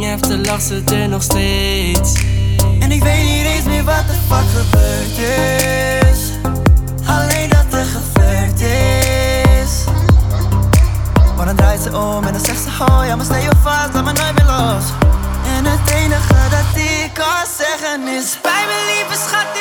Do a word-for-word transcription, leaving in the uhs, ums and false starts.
heftig lacht ze er nog steeds. En ik weet niet eens meer wat de fuck gebeurd is. Alleen dat er geflirt is. Maar dan draait ze om en dan zegt ze: oh ja, maar stel je vast, laat me nooit meer los. En het enige dat ik kan zeggen is: bij me lieve schat.